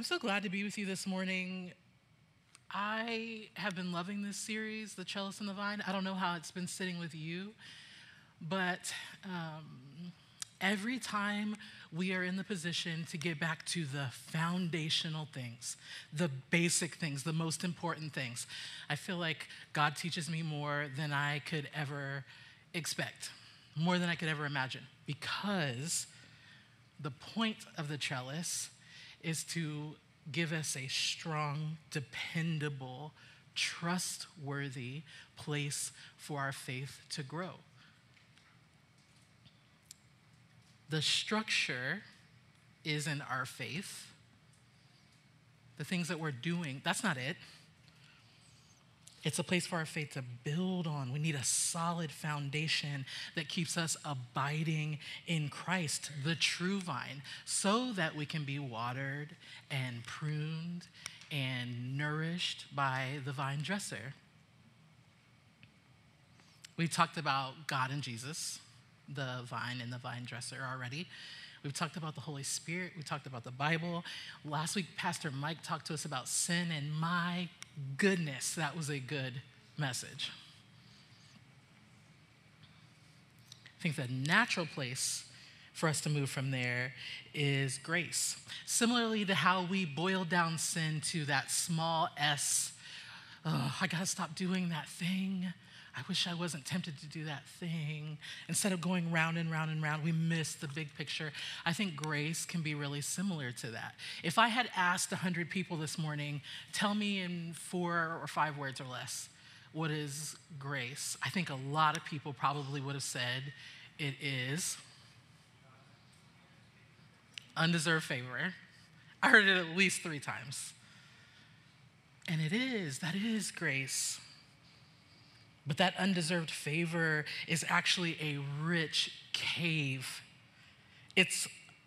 I'm so glad to be with you this morning. I have been loving this series, The Trellis and the Vine. I don't know how it's been sitting with you, but every time we are in the position to get back to the foundational things, the basic things, the most important things, I feel like God teaches me more than I could ever expect, more than I could ever imagine, because the point of the trellis is to give us a strong, dependable, trustworthy place for our faith to grow. The structure is in our faith. The things that we're doing, that's not it. It's a place for our faith to build on. We need a solid foundation that keeps us abiding in Christ, the true vine, so that we can be watered and pruned and nourished by the vine dresser. We talked about God and Jesus, the vine and the vine dresser already. We've talked about the Holy Spirit. We talked about the Bible. Last week, Pastor Mike talked to us about sin, and my goodness, that was a good message. I think the natural place for us to move from there is grace. Similarly to how we boiled down sin to that small s, I gotta stop doing that thing. I wish I wasn't tempted to do that thing. Instead of going round and round and round, we miss the big picture. I think grace can be really similar to that. If I had asked 100 people this morning, tell me in 4 or 5 words or less, what is grace? I think a lot of people probably would have said it is undeserved favor. I heard it at least 3 times. And that is grace. But that undeserved favor is actually a rich cave. It's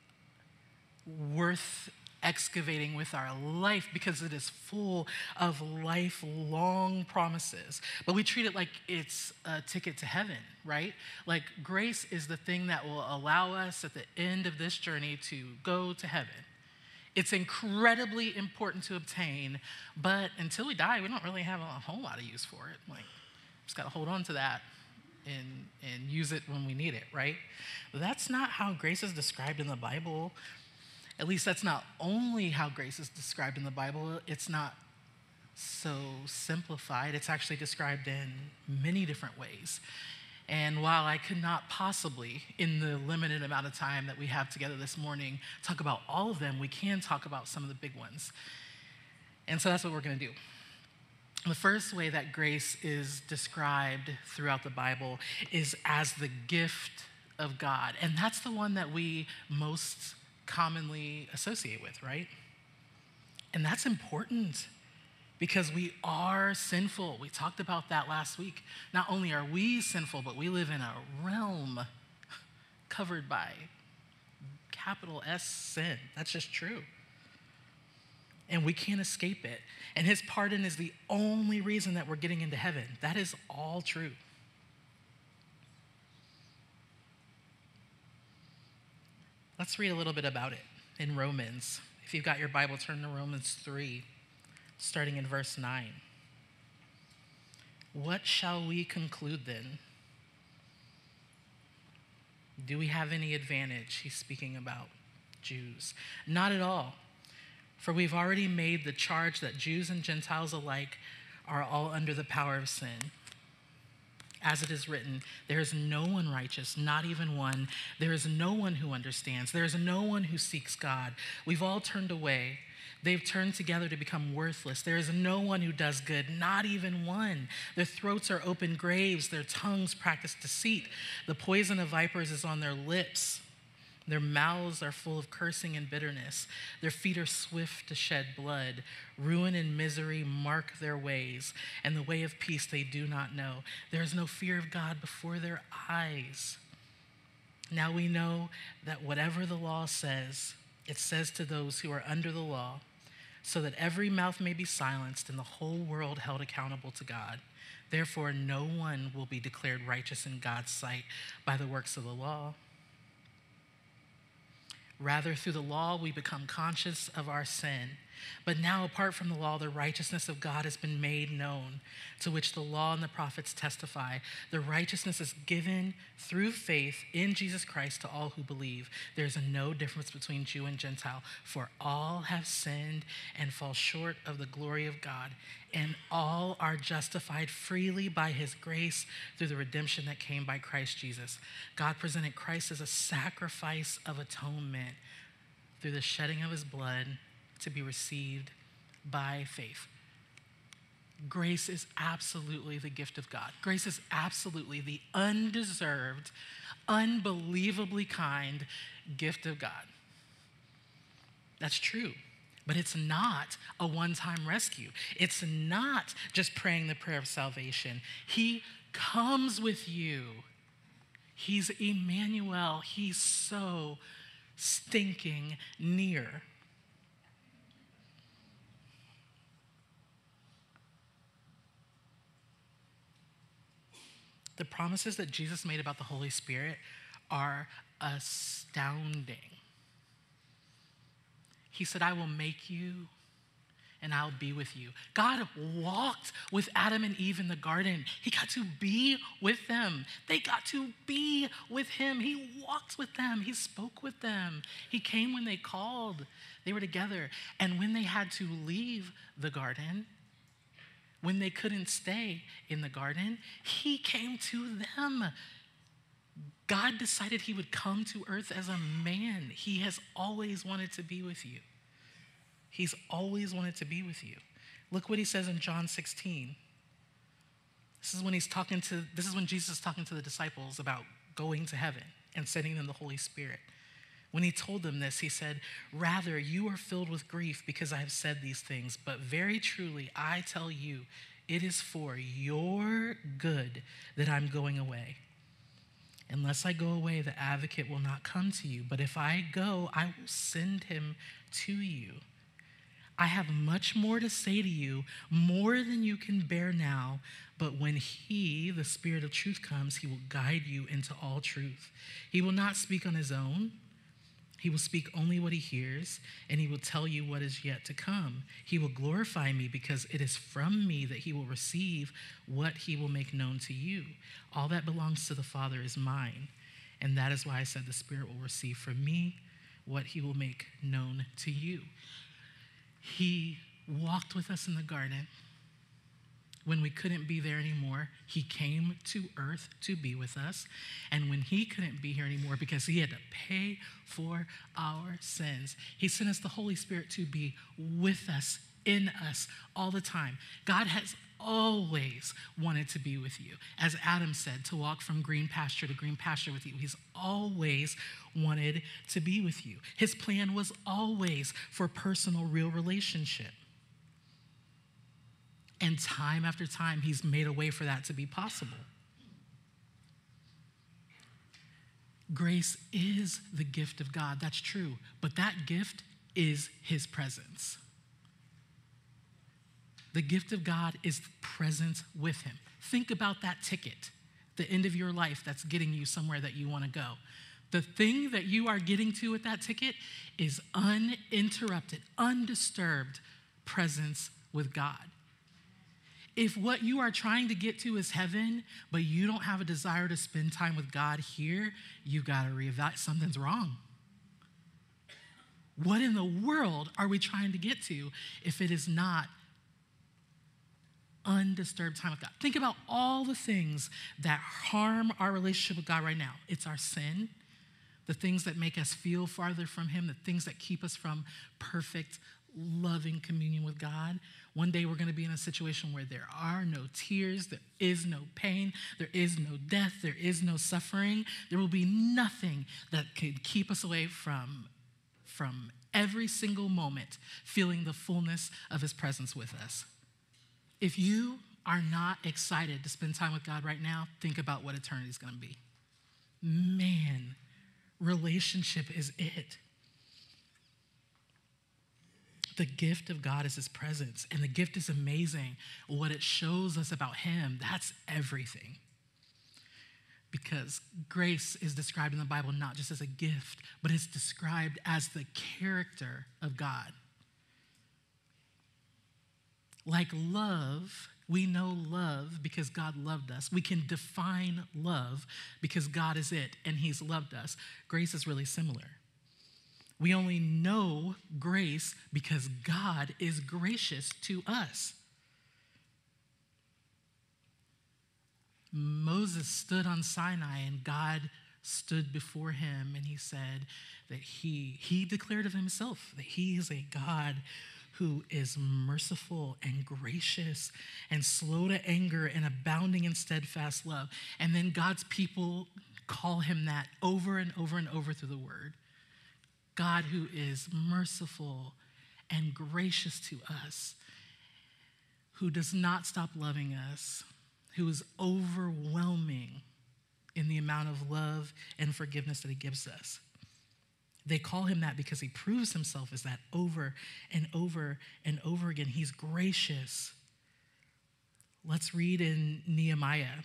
worth excavating with our life because it is full of lifelong promises. But we treat it like it's a ticket to heaven, right? Like grace is the thing that will allow us at the end of this journey to go to heaven. It's incredibly important to obtain, but until we die, we don't really have a whole lot of use for it. Just got to hold on to that and use it when we need it, right? But that's not how grace is described in the Bible. At least that's not only how grace is described in the Bible. It's not so simplified. It's actually described in many different ways. And while I could not possibly, in the limited amount of time that we have together this morning, talk about all of them, we can talk about some of the big ones. And so that's what we're going to do. The first way that grace is described throughout the Bible is as the gift of God. And that's the one that we most commonly associate with, right? And that's important because we are sinful. We talked about that last week. Not only are we sinful, but we live in a realm covered by capital S sin. That's just true. And we can't escape it. And his pardon is the only reason that we're getting into heaven. That is all true. Let's read a little bit about it in Romans. If you've got your Bible, turn to Romans 3, starting in verse 9. What shall we conclude then? Do we have any advantage? He's speaking about Jews. Not at all. For we've already made the charge that Jews and Gentiles alike are all under the power of sin. As it is written, there is no one righteous, not even one. There is no one who understands. There is no one who seeks God. We've all turned away. They've turned together to become worthless. There is no one who does good, not even one. Their throats are open graves. Their tongues practice deceit. The poison of vipers is on their lips. Their mouths are full of cursing and bitterness. Their feet are swift to shed blood. Ruin and misery mark their ways, and the way of peace they do not know. There is no fear of God before their eyes. Now we know that whatever the law says, it says to those who are under the law, so that every mouth may be silenced and the whole world held accountable to God. Therefore, no one will be declared righteous in God's sight by the works of the law. Rather, through the law, we become conscious of our sin. But now, apart from the law, the righteousness of God has been made known, to which the law and the prophets testify. The righteousness is given through faith in Jesus Christ to all who believe. There is no difference between Jew and Gentile, for all have sinned and fall short of the glory of God, and all are justified freely by his grace through the redemption that came by Christ Jesus. God presented Christ as a sacrifice of atonement through the shedding of his blood to be received by faith. Grace is absolutely the gift of God. Grace is absolutely the undeserved, unbelievably kind gift of God. That's true. But it's not a one-time rescue. It's not just praying the prayer of salvation. He comes with you. He's Emmanuel. He's so stinking near. The promises that Jesus made about the Holy Spirit are astounding. He said, I will make you and I'll be with you. God walked with Adam and Eve in the garden. He got to be with them. They got to be with him. He walked with them. He spoke with them. He came when they called. They were together. And when they had to leave the garden, when they couldn't stay in the garden, he came to them. God decided he would come to earth as a man. He has always wanted to be with you. He's always wanted to be with you. Look what he says in John 16. This is when Jesus is talking to the disciples about going to heaven and sending them the Holy Spirit. When he told them this, he said, rather, you are filled with grief because I have said these things, but very truly, I tell you, it is for your good that I'm going away. Unless I go away, the advocate will not come to you, but if I go, I will send him to you. I have much more to say to you, more than you can bear now, but when he, the Spirit of truth, comes, he will guide you into all truth. He will not speak on his own. He will speak only what he hears, and he will tell you what is yet to come. He will glorify me because it is from me that he will receive what he will make known to you. All that belongs to the Father is mine, and that is why I said the Spirit will receive from me what he will make known to you. He walked with us in the garden. When we couldn't be there anymore, he came to earth to be with us. And when he couldn't be here anymore because he had to pay for our sins, he sent us the Holy Spirit to be with us, in us, all the time. God has always wanted to be with you. As Adam said, to walk from green pasture to green pasture with you. He's always wanted to be with you. His plan was always for personal, real relationship. And time after time, he's made a way for that to be possible. Grace is the gift of God, that's true. But that gift is his presence. The gift of God is presence with him. Think about that ticket, the end of your life that's getting you somewhere that you want to go. The thing that you are getting to with that ticket is uninterrupted, undisturbed presence with God. If what you are trying to get to is heaven, but you don't have a desire to spend time with God here, you got to reevaluate. Something's wrong. What in the world are we trying to get to if it is not undisturbed time with God? Think about all the things that harm our relationship with God right now. It's our sin, the things that make us feel farther from him, the things that keep us from perfect, loving communion with God. One day we're going to be in a situation where there are no tears, there is no pain, there is no death, there is no suffering. There will be nothing that could keep us away from every single moment feeling the fullness of his presence with us. If you are not excited to spend time with God right now, think about what eternity is going to be. Man, relationship is it. The gift of God is his presence, and the gift is amazing. What it shows us about him, that's everything. because grace is described in the Bible not just as a gift, but it's described as the character of God. Like love, we know love because God loved us. We can define love because God is it and he's loved us. Grace is really similar. We only know grace because God is gracious to us. Moses stood on Sinai and God stood before him and he said that he declared of himself that he is a God who is merciful and gracious and slow to anger and abounding in steadfast love. And then God's people call him that over and over and over through the word. God who is merciful and gracious to us, who does not stop loving us, who is overwhelming in the amount of love and forgiveness that he gives us. They call him that because he proves himself as that over and over and over again. He's gracious. Let's read in Nehemiah.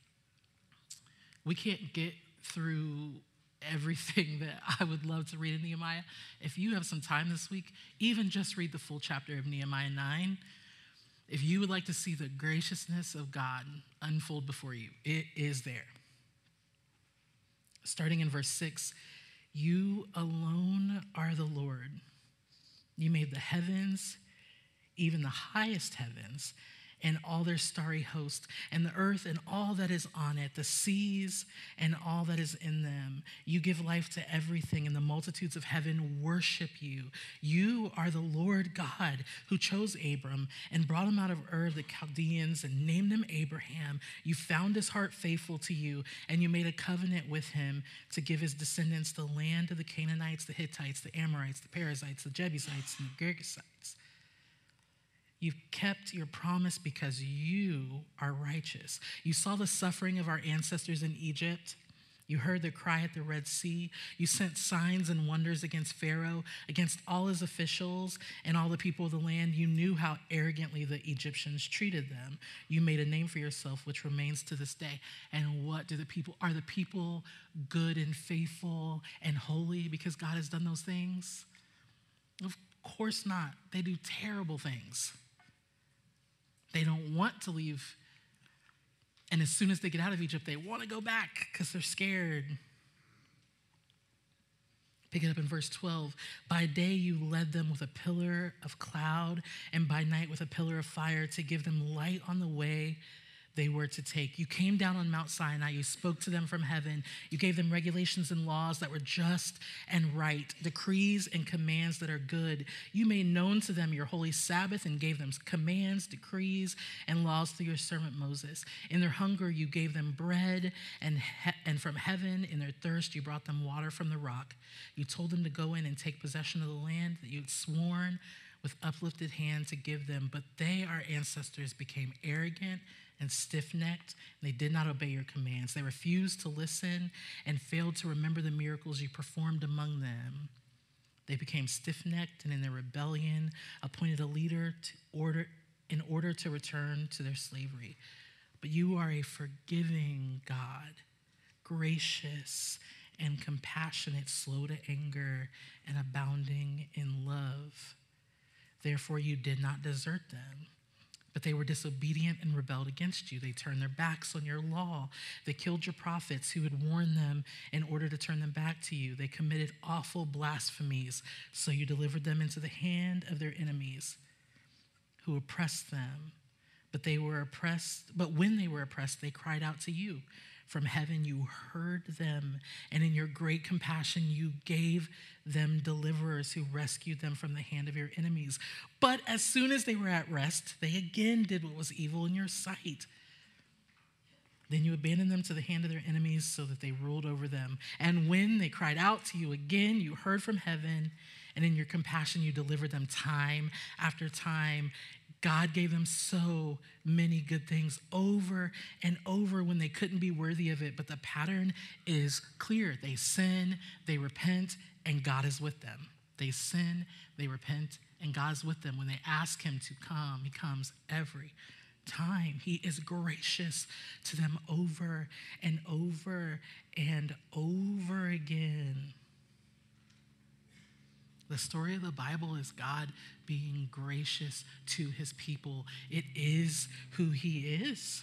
We can't get through everything that I would love to read in Nehemiah. If you have some time this week, even just read the full chapter of Nehemiah 9. If you would like to see the graciousness of God unfold before you, it is there. Starting in verse 6, you alone are the Lord. You made the heavens, even the highest heavens, and all their starry host, and the earth and all that is on it, the seas and all that is in them. You give life to everything, and the multitudes of heaven worship you. You are the Lord God who chose Abram and brought him out of Ur of the Chaldeans and named him Abraham. You found his heart faithful to you, and you made a covenant with him to give his descendants the land of the Canaanites, the Hittites, the Amorites, the Perizzites, the Jebusites, and the Girgashites. You've kept your promise because you are righteous. You saw the suffering of our ancestors in Egypt. You heard their cry at the Red Sea. You sent signs and wonders against Pharaoh, against all his officials and all the people of the land. You knew how arrogantly the Egyptians treated them. You made a name for yourself, which remains to this day. And what do the people, are the people good and faithful and holy because God has done those things? Of course not. They do terrible things. They don't want to leave. And as soon as they get out of Egypt, they want to go back because they're scared. Pick it up in verse 12. By day you led them with a pillar of cloud, and by night with a pillar of fire to give them light on the way they were to take. You came down on Mount Sinai. You spoke to them from heaven. You gave them regulations and laws that were just and right, decrees and commands that are good. You made known to them your holy Sabbath and gave them commands, decrees, and laws through your servant Moses. In their hunger, you gave them bread, and from heaven, in their thirst, you brought them water from the rock. You told them to go in and take possession of the land that you had sworn with uplifted hand to give them. But they, our ancestors, became arrogant and stiff-necked. They did not obey your commands. They refused to listen and failed to remember the miracles you performed among them. They became stiff-necked and in their rebellion appointed a leader in order to return to their slavery. But you are a forgiving God, gracious and compassionate, slow to anger, and abounding in love. Therefore, you did not desert them. But they were disobedient and rebelled against you. They turned their backs on your law. They killed your prophets who had warned them in order to turn them back to you. They committed awful blasphemies, so you delivered them into the hand of their enemies who oppressed them. But when they were oppressed, they cried out to you. From heaven you heard them, and in your great compassion you gave them deliverers who rescued them from the hand of your enemies. But as soon as they were at rest, they again did what was evil in your sight. Then you abandoned them to the hand of their enemies so that they ruled over them. And when they cried out to you again, you heard from heaven, and in your compassion you delivered them time after time. God gave them so many good things over and over when they couldn't be worthy of it. But the pattern is clear. They sin, they repent, and God is with them. They sin, they repent, and God is with them. When they ask him to come, he comes every time. He is gracious to them over and over and over again. The story of the Bible is God being gracious to his people. It is who he is.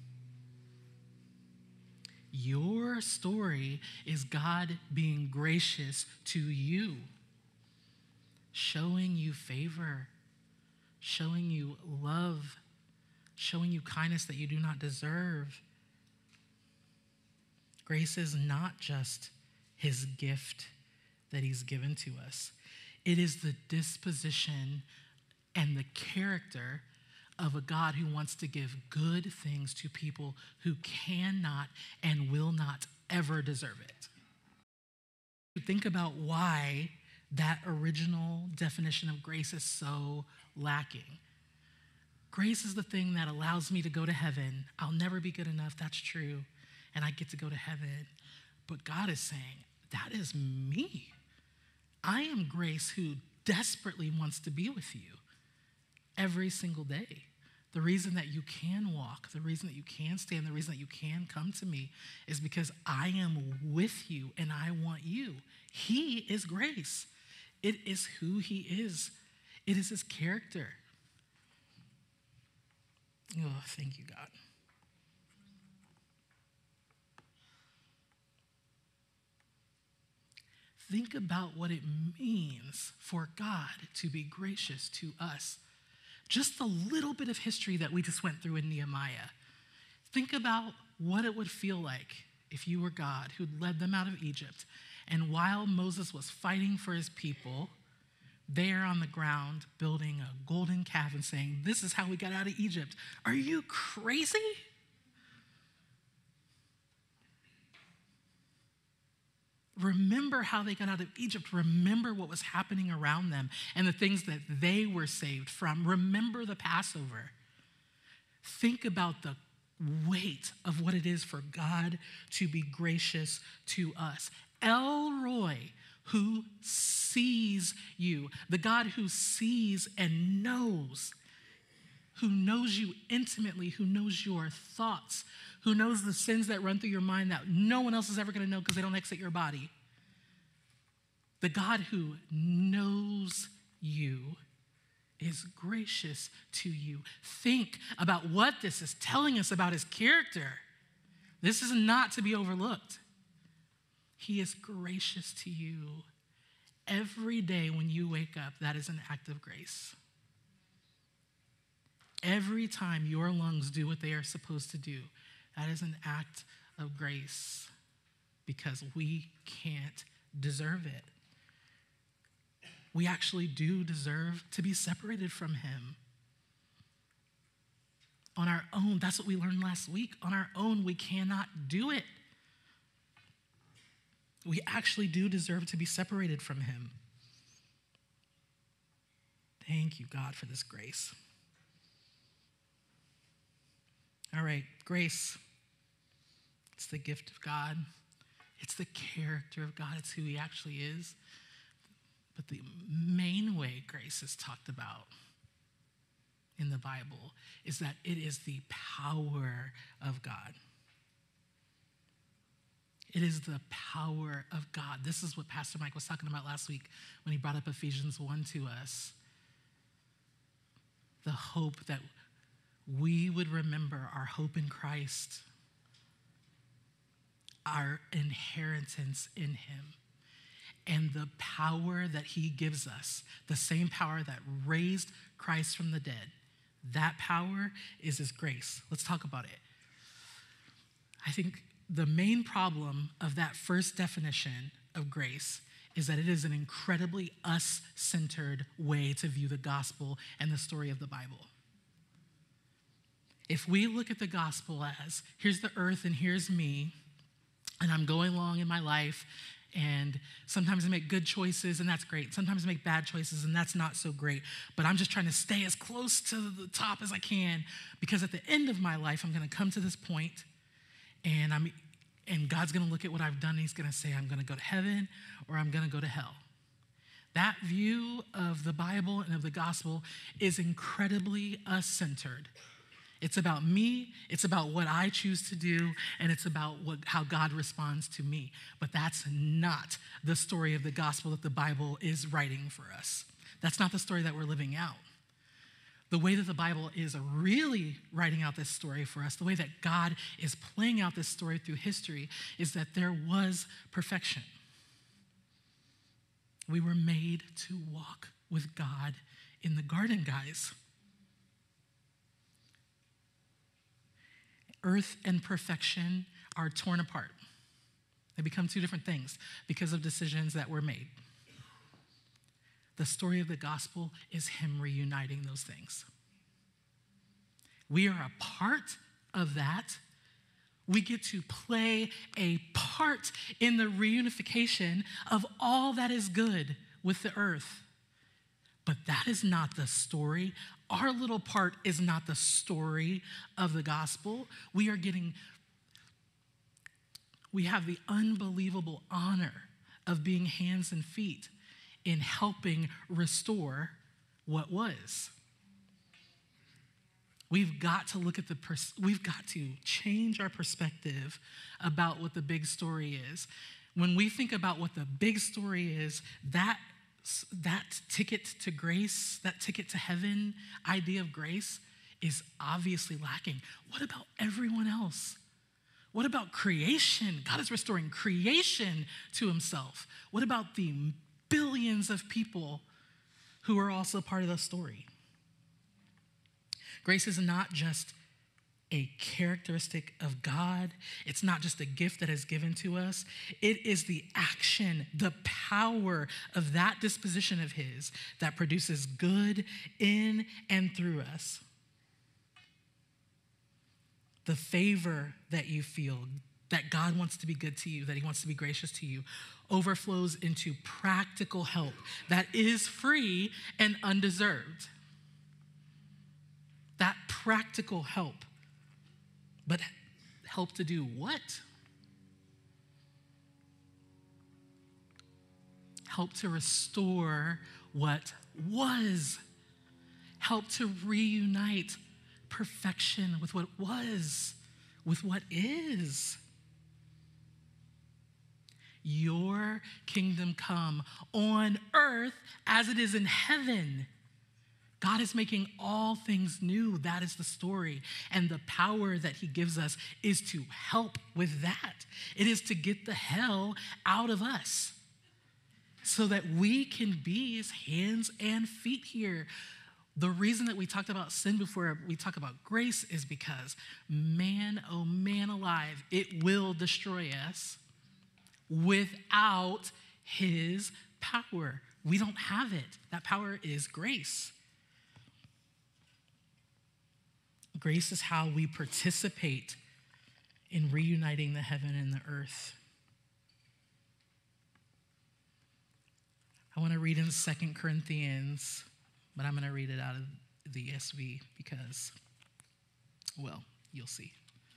Your story is God being gracious to you, showing you favor, showing you love, showing you kindness that you do not deserve. Grace is not just his gift that he's given to us. It is the disposition and the character of a God who wants to give good things to people who cannot and will not ever deserve it. Think about why that original definition of grace is so lacking. Grace is the thing that allows me to go to heaven. I'll never be good enough, that's true, and I get to go to heaven. But God is saying, that is me. I am grace who desperately wants to be with you every single day. The reason that you can walk, the reason that you can stand, the reason that you can come to me is because I am with you and I want you. He is grace. It is who he is. It is his character. Oh, thank you, God. Think about what it means for God to be gracious to us. Just the little bit of history that we just went through in Nehemiah. Think about what it would feel like if you were God who'd led them out of Egypt. And while Moses was fighting for his people, there on the ground building a golden calf and saying, this is how we got out of Egypt. Are you crazy? Remember how they got out of Egypt. Remember what was happening around them and the things that they were saved from. Remember the Passover. Think about the weight of what it is for God to be gracious to us. El Roi, who sees you, the God who sees and knows, who knows you intimately, who knows your thoughts, who knows the sins that run through your mind that no one else is ever going to know because they don't exit your body. The God who knows you is gracious to you. Think about what this is telling us about his character. This is not to be overlooked. He is gracious to you. Every day when you wake up, that is an act of grace. Every time your lungs do what they are supposed to do, that is an act of grace because we can't deserve it. We actually do deserve to be separated from him. On our own, that's what we learned last week. On our own, we cannot do it. We actually do deserve to be separated from him. Thank you, God, for this grace. All right, grace. It's the gift of God. It's the character of God. It's who he actually is. But the main way grace is talked about in the Bible is that it is the power of God. It is the power of God. This is what Pastor Mike was talking about last week when he brought up Ephesians 1 to us. The hope that we would remember our hope in Christ, our inheritance in him, and the power that he gives us, the same power that raised Christ from the dead. That power is his grace. Let's talk about it. I think the main problem of that first definition of grace is that it is an incredibly us-centered way to view the gospel and the story of the Bible. If we look at the gospel as, here's the earth and here's me, and I'm going along in my life, and sometimes I make good choices, and that's great. Sometimes I make bad choices, and that's not so great. But I'm just trying to stay as close to the top as I can, because at the end of my life, I'm going to come to this point, and God's going to look at what I've done, and he's going to say, I'm going to go to heaven, or I'm going to go to hell. That view of the Bible and of the gospel is incredibly us-centered. It's about me, it's about what I choose to do, and it's about how God responds to me. But that's not the story of the gospel that the Bible is writing for us. That's not the story that we're living out. The way that the Bible is really writing out this story for us, the way that God is playing out this story through history, is that there was perfection. We were made to walk with God in the garden, guys. Earth and perfection are torn apart. They become two different things because of decisions that were made. The story of the gospel is him reuniting those things. We are a part of that. We get to play a part in the reunification of all that is good with the earth. But that is not the story. Our little part is not the story of the gospel. We have the unbelievable honor of being hands and feet in helping restore what was. We've got to look at we've got to change our perspective about what the big story is. When we think about what the big story is, that ticket to grace, that ticket to heaven idea of grace is obviously lacking. What about everyone else? What about creation? God is restoring creation to himself. What about the billions of people who are also part of the story? Grace is not just a characteristic of God. It's not just a gift that is given to us. It is the action, the power of that disposition of his that produces good in and through us. The favor that you feel, that God wants to be good to you, that he wants to be gracious to you, overflows into practical help that is free and undeserved. That practical help. But help to do what? Help to restore what was. Help to reunite perfection with what was, with what is. Your kingdom come on earth as it is in heaven. God is making all things new. That is the story. And the power that he gives us is to help with that. It is to get the hell out of us so that we can be his hands and feet here. The reason that we talked about sin before we talk about grace is because, man, oh man alive, it will destroy us without his power. We don't have it. That power is grace. Grace is how we participate in reuniting the heaven and the earth. I want to read in 2 Corinthians, but I'm going to read it out of the ESV because, well, you'll see.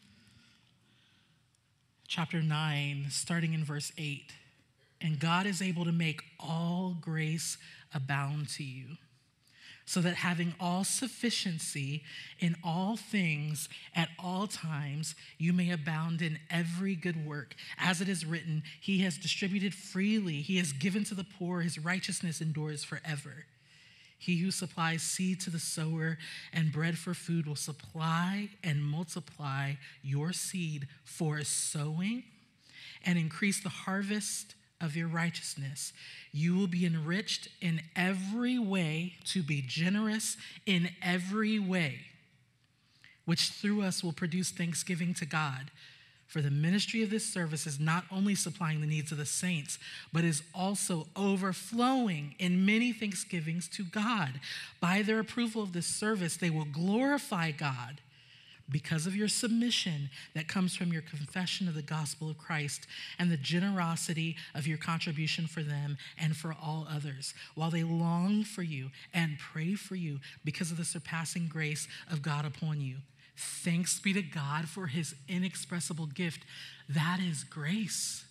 Chapter 9, starting in verse 8. And God is able to make all grace abound to you, so that having all sufficiency in all things at all times, you may abound in every good work. As it is written, he has distributed freely. He has given to the poor. His righteousness endures forever. He who supplies seed to the sower and bread for food will supply and multiply your seed for sowing and increase the harvest of your righteousness. You will be enriched in every way to be generous in every way, which through us will produce thanksgiving to God. For the ministry of this service is not only supplying the needs of the saints, but is also overflowing in many thanksgivings to God. By their approval of this service, they will glorify God because of your submission that comes from your confession of the gospel of Christ and the generosity of your contribution for them and for all others, while they long for you and pray for you because of the surpassing grace of God upon you. Thanks be to God for his inexpressible gift. That is grace.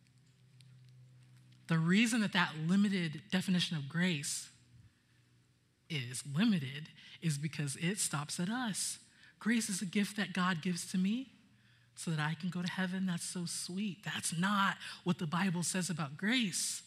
The reason that limited definition of grace is limited is because it stops at us. Grace is a gift that God gives to me so that I can go to heaven. That's so sweet. That's not what the Bible says about grace.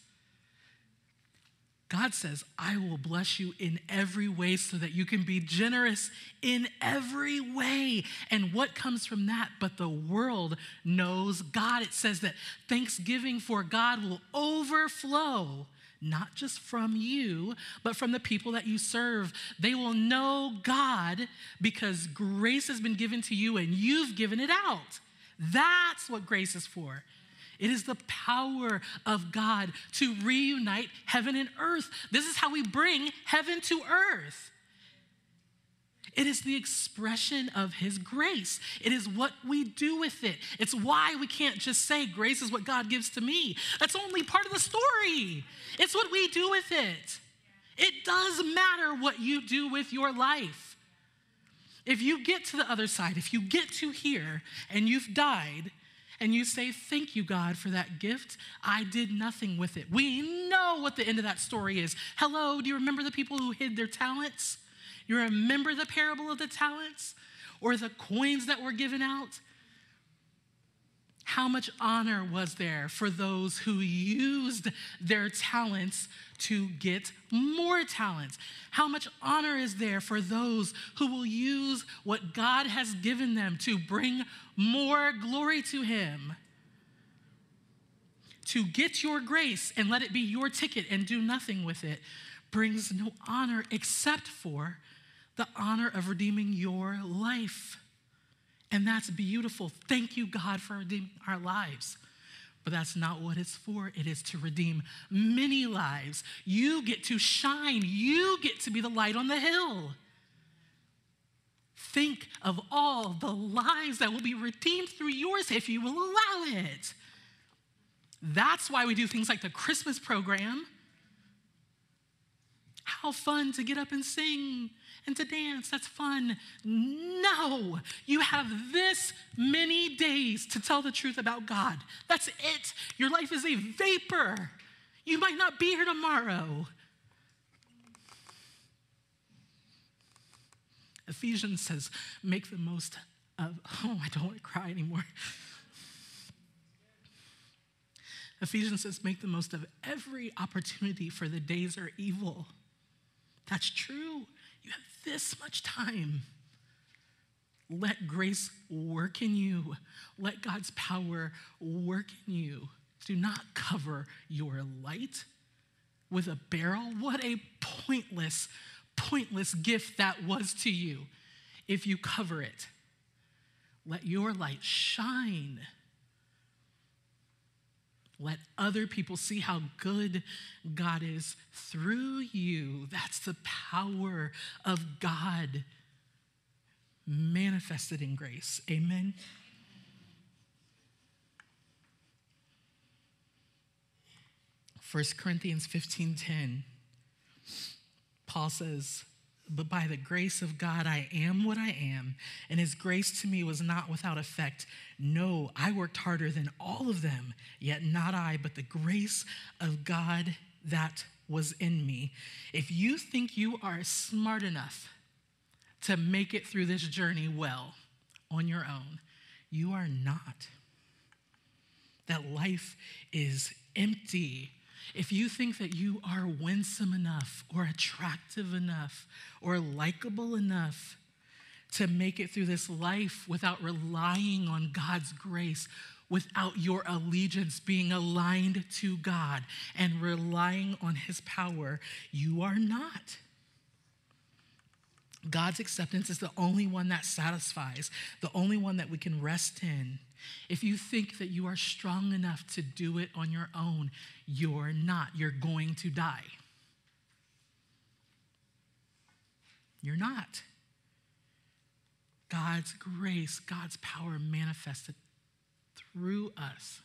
God says, I will bless you in every way so that you can be generous in every way. And what comes from that? But the world knows God. It says that thanksgiving for God will overflow, not just from you, but from the people that you serve. They will know God because grace has been given to you and you've given it out. That's what grace is for. It is the power of God to reunite heaven and earth. This is how we bring heaven to earth. It is the expression of his grace. It is what we do with it. It's why we can't just say grace is what God gives to me. That's only part of the story. It's what we do with it. It does matter what you do with your life. If you get to the other side, if you get to here and you've died, and you say, thank you, God, for that gift. I did nothing with it. We know what the end of that story is. Hello, do you remember the people who hid their talents? You remember the parable of the talents? Or the coins that were given out? How much honor was there for those who used their talents to get more talents? How much honor is there for those who will use what God has given them to bring more glory to him? To get your grace and let it be your ticket and do nothing with it brings no honor except for the honor of redeeming your life. And that's beautiful. Thank you, God, for redeeming our lives. But that's not what it's for. It is to redeem many lives. You get to shine. You get to be the light on the hill. Think of all the lives that will be redeemed through yours if you will allow it. That's why we do things like the Christmas program. How fun to get up and sing and to dance. That's fun. No, you have this many days to tell the truth about God. That's it. Your life is a vapor. You might not be here tomorrow. Ephesians says, make the most of, I don't want to cry anymore. Ephesians says, make the most of every opportunity, for the days are evil. That's true. You have this much time. Let grace work in you. Let God's power work in you. Do not cover your light with a barrel. What a pointless gift that was to you if you cover it. Let your light shine. Let other people see how good God is through you. That's the power of God manifested in grace. Amen. First Corinthians 15:10. Paul says, but by the grace of God, I am what I am, and his grace to me was not without effect. No, I worked harder than all of them, yet not I, but the grace of God that was in me. If you think you are smart enough to make it through this journey well on your own, you are not. That life is empty. If you think that you are winsome enough or attractive enough or likable enough to make it through this life without relying on God's grace, without your allegiance being aligned to God and relying on his power, you are not. God's acceptance is the only one that satisfies, the only one that we can rest in. If you think that you are strong enough to do it on your own, you're not. You're going to die. You're not. God's grace, God's power manifested through us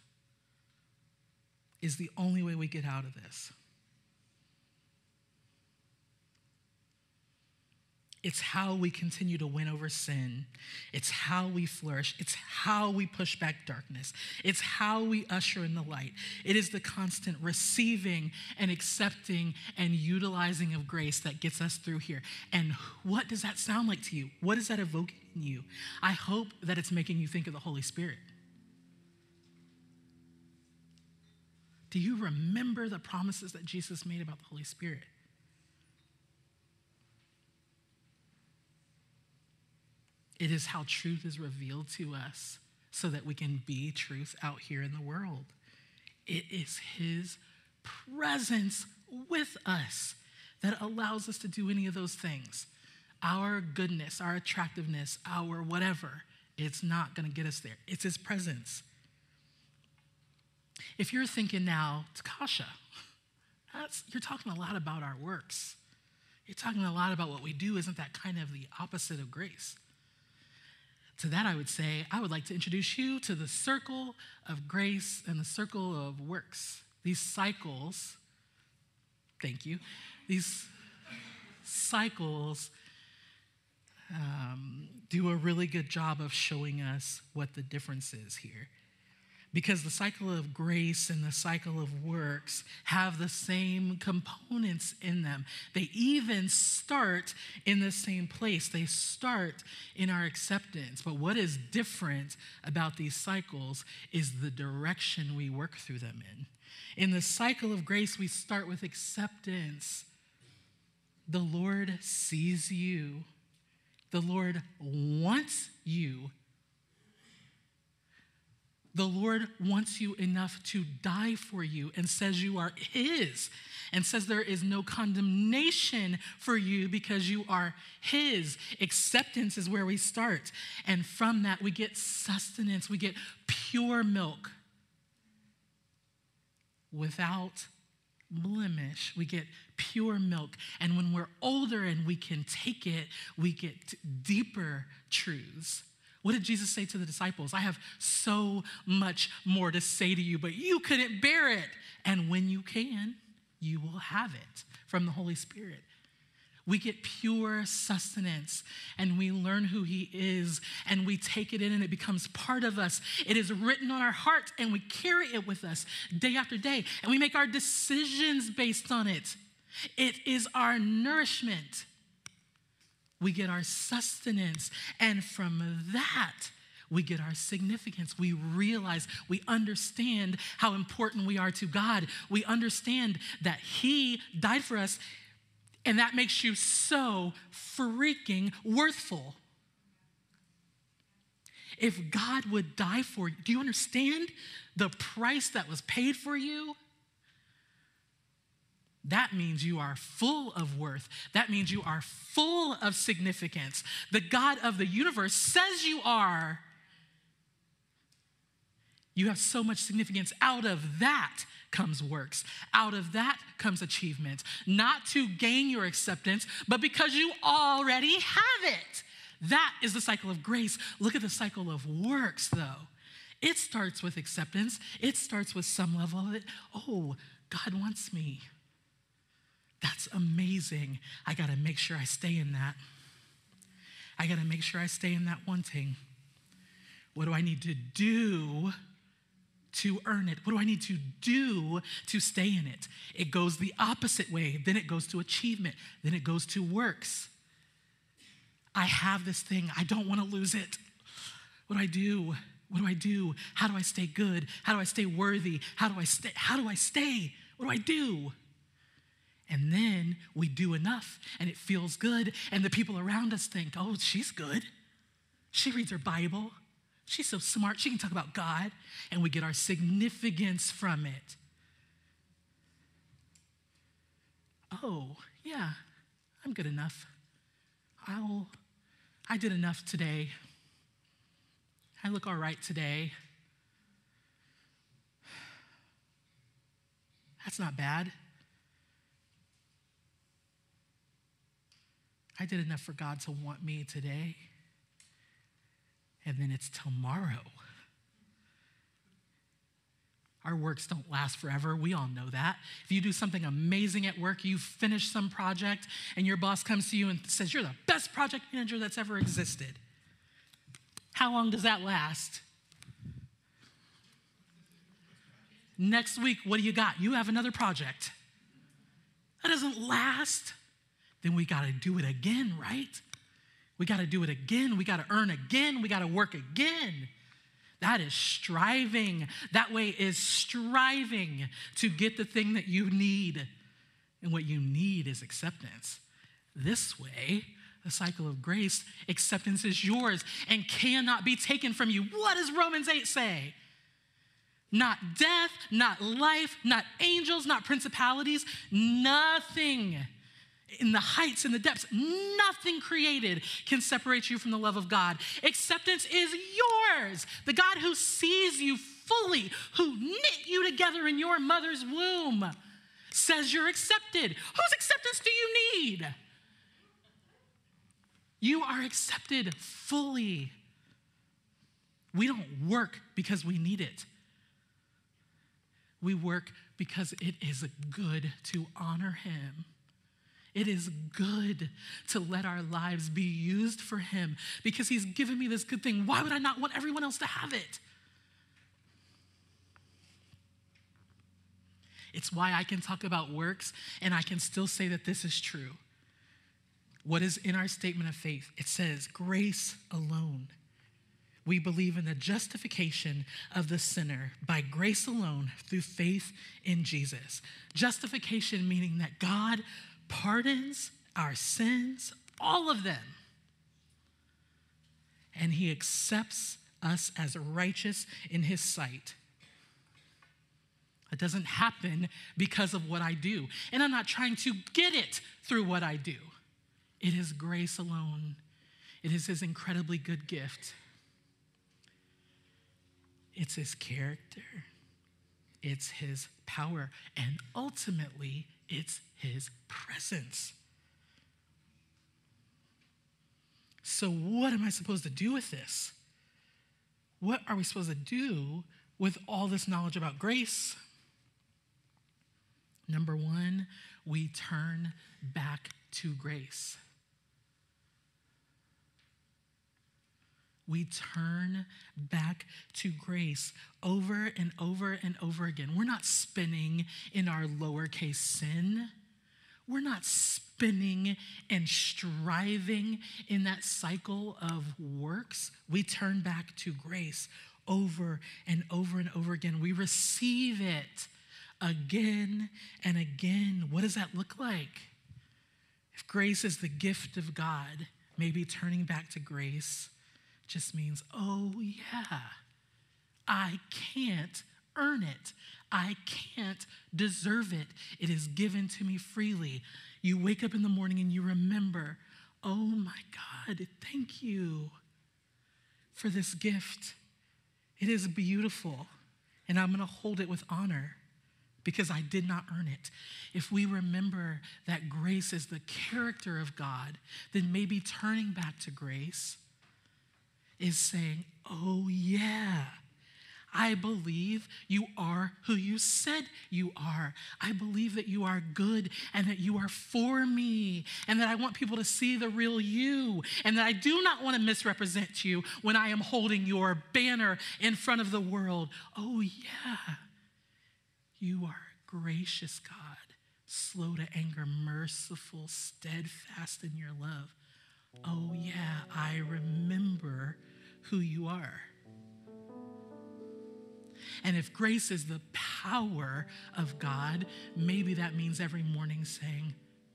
is the only way we get out of this. It's how we continue to win over sin. It's how we flourish. It's how we push back darkness. It's how we usher in the light. It is the constant receiving and accepting and utilizing of grace that gets us through here. And what does that sound like to you? What is that evoking in you? I hope that it's making you think of the Holy Spirit. Do you remember the promises that Jesus made about the Holy Spirit? It is how truth is revealed to us so that we can be truth out here in the world. It is his presence with us that allows us to do any of those things. Our goodness, our attractiveness, our whatever, it's not going to get us there. It's his presence. If you're thinking now, Takasha, you're talking a lot about our works. You're talking a lot about what we do. Isn't that kind of the opposite of grace? To that, I would say, I would like to introduce you to the circle of grace and the circle of works. These cycles, thank you, these cycles do a really good job of showing us what the difference is here. Because the cycle of grace and the cycle of works have the same components in them. They even start in the same place. They start in our acceptance. But what is different about these cycles is the direction we work through them in. In the cycle of grace, we start with acceptance. The Lord sees you. The Lord wants you. The Lord wants you enough to die for you and says you are his and says there is no condemnation for you because you are his. Acceptance is where we start. And from that, we get sustenance. We get pure milk without blemish. We get pure milk. And when we're older and we can take it, we get deeper truths. What did Jesus say to the disciples? I have so much more to say to you, but you couldn't bear it. And when you can, you will have it from the Holy Spirit. We get pure sustenance and we learn who he is and we take it in and it becomes part of us. It is written on our heart and we carry it with us day after day and we make our decisions based on it. It is our nourishment. We get our sustenance, and from that, we get our significance. We realize, we understand how important we are to God. We understand that he died for us, and that makes you so freaking worthful. If God would die for you, do you understand the price that was paid for you? That means you are full of worth. That means you are full of significance. The God of the universe says you are. You have so much significance. Out of that comes works. Out of that comes achievement. Not to gain your acceptance, but because you already have it. That is the cycle of grace. Look at the cycle of works, though. It starts with acceptance. It starts with some level of it. Oh, God wants me. That's amazing. I got to make sure I stay in that. I got to make sure I stay in that wanting. What do I need to do to earn it? What do I need to do to stay in it? It goes the opposite way. Then it goes to achievement. Then it goes to works. I have this thing. I don't want to lose it. What do I do? What do I do? How do I stay good? How do I stay worthy? How do I stay? How do I stay? What do I do? And then we do enough and it feels good. And the people around us think, oh, she's good. She reads her Bible. She's so smart. She can talk about God. And we get our significance from it. Oh, yeah, I'm good enough. I did enough today. I look all right today. That's not bad. I did enough for God to want me today. And then it's tomorrow. Our works don't last forever. We all know that. If you do something amazing at work, you finish some project, and your boss comes to you and says, you're the best project manager that's ever existed. How long does that last? Next week, what do you got? You have another project. That doesn't last. Then we got to do it again, right? We got to do it again. We got to earn again. We got to work again. That is striving. That way is striving to get the thing that you need. And what you need is acceptance. This way, the cycle of grace, acceptance is yours and cannot be taken from you. What does Romans 8 say? Not death, not life, not angels, not principalities, nothing in the heights and the depths, nothing created can separate you from the love of God. Acceptance is yours. The God who sees you fully, who knit you together in your mother's womb, says you're accepted. Whose acceptance do you need? You are accepted fully. We don't work because we need it. We work because it is good to honor him. It is good to let our lives be used for him because he's given me this good thing. Why would I not want everyone else to have it? It's why I can talk about works and I can still say that this is true. What is in our statement of faith? It says, grace alone. We believe in the justification of the sinner by grace alone through faith in Jesus. Justification meaning that God pardons our sins, all of them. And he accepts us as righteous in his sight. It doesn't happen because of what I do. And I'm not trying to get it through what I do. It is grace alone. It is his incredibly good gift. It's his character. It's his power. And ultimately, it's his presence. So what am I supposed to do with this? What are we supposed to do with all this knowledge about grace? Number one, we turn back to grace. We turn back to grace over and over and over again. We're not spinning in our lowercase sin. We're not spinning and striving in that cycle of works. We turn back to grace over and over and over again. We receive it again and again. What does that look like? If grace is the gift of God, maybe turning back to grace just means, oh yeah, I can't earn it. I can't deserve it. It is given to me freely. You wake up in the morning and you remember, oh my God, thank you for this gift. It is beautiful, and I'm going to hold it with honor because I did not earn it. If we remember that grace is the character of God, then maybe turning back to grace is saying, oh yeah, I believe you are who you said you are. I believe that you are good and that you are for me and that I want people to see the real you and that I do not want to misrepresent you when I am holding your banner in front of the world. Oh yeah, you are a gracious God, slow to anger, merciful, steadfast in your love. Oh yeah, I remember who you are. And if grace is the power of God, maybe that means every morning saying,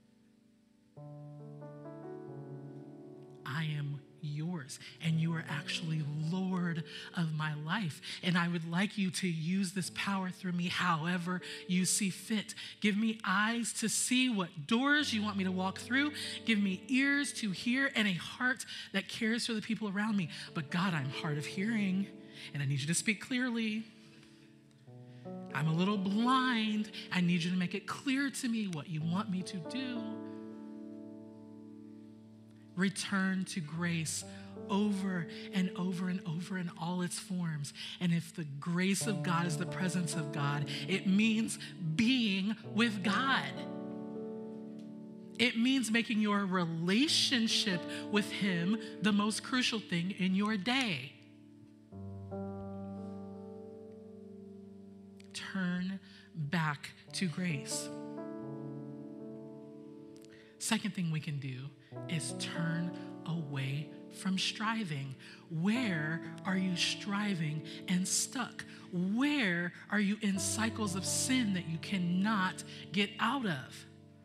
I am yours, and you are actually Lord of my life. And I would like you to use this power through me however you see fit. Give me eyes to see what doors you want me to walk through. Give me ears to hear and a heart that cares for the people around me. But God, I'm hard of hearing, and I need you to speak clearly. I'm a little blind. I need you to make it clear to me what you want me to do. Return to grace over and over and over in all its forms. And if the grace of God is the presence of God, it means being with God. It means making your relationship with him the most crucial thing in your day. Turn back to grace. Second thing we can do is turn away from striving. Where are you striving and stuck? Where are you in cycles of sin that you cannot get out of?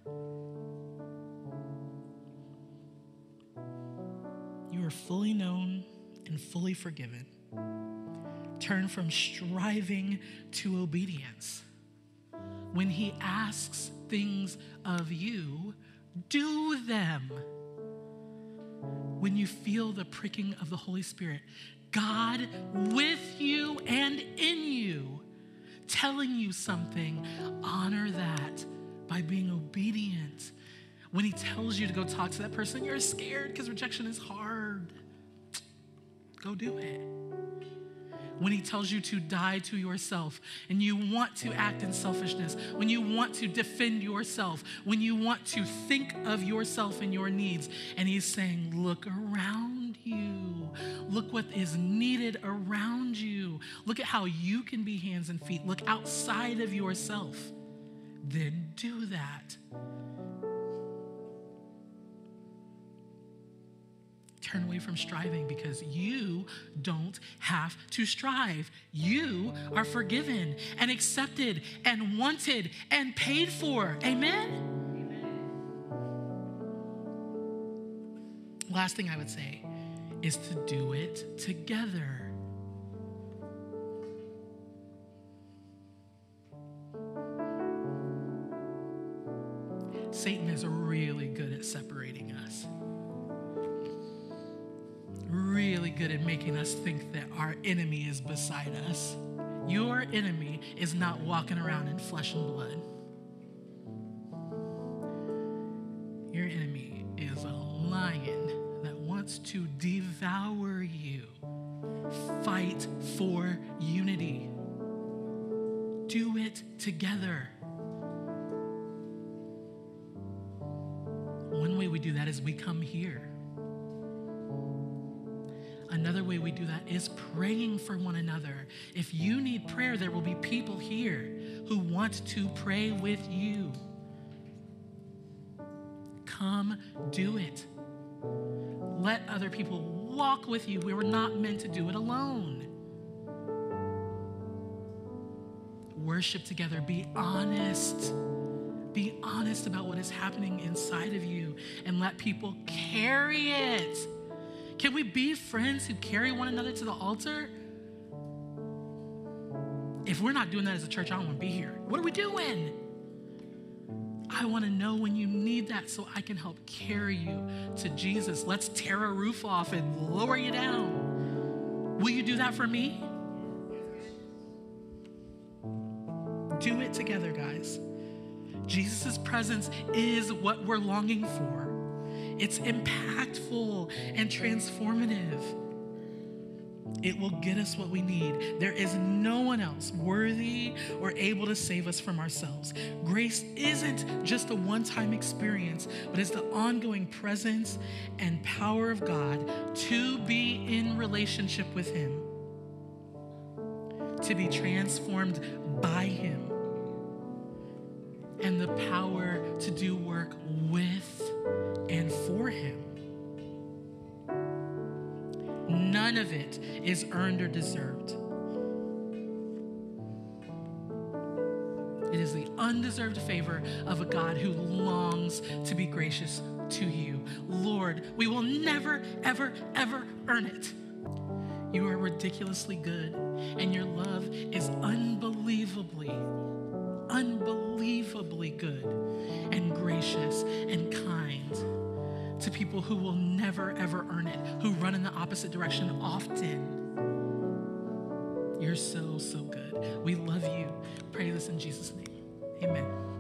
You are fully known and fully forgiven. Turn from striving to obedience. When he asks things of you, do them. When you feel the pricking of the Holy Spirit, God with you and in you, telling you something, honor that by being obedient. When he tells you to go talk to that person, you're scared because rejection is hard. Go do it. When he tells you to die to yourself and you want to act in selfishness, when you want to defend yourself, when you want to think of yourself and your needs, and he's saying, look around you. Look what is needed around you. Look at how you can be hands and feet. Look outside of yourself. Then do that. Turn away from striving because you don't have to strive. You are forgiven and accepted and wanted and paid for. Amen? Last thing I would say is to do it together. Satan is really good at separating us. Really good at making us think that our enemy is beside us. Your enemy is not walking around in flesh and blood. Your enemy is a lion that wants to devour you. Fight for unity. Do it together. One way we do that is we come here. Another way we do that is praying for one another. If you need prayer, there will be people here who want to pray with you. Come do it. Let other people walk with you. We were not meant to do it alone. Worship together. Be honest. Be honest about what is happening inside of you and let people carry it. Can we be friends who carry one another to the altar? If we're not doing that as a church, I don't want to be here. What are we doing? I want to know when you need that so I can help carry you to Jesus. Let's tear a roof off and lower you down. Will you do that for me? Do it together, guys. Jesus' presence is what we're longing for. It's impactful and transformative. It will get us what we need. There is no one else worthy or able to save us from ourselves. Grace isn't just a one-time experience, but it's the ongoing presence and power of God to be in relationship with him, to be transformed by him, and the power to do work with and for him. None of it is earned or deserved. It is the undeserved favor of a God who longs to be gracious to you. Lord, we will never, ever, ever earn it. You are ridiculously good, and your love is unbelievably good and gracious and kind to people who will never, ever earn it, who run in the opposite direction often. You're so, so good. We love you. Pray this in Jesus' name. Amen.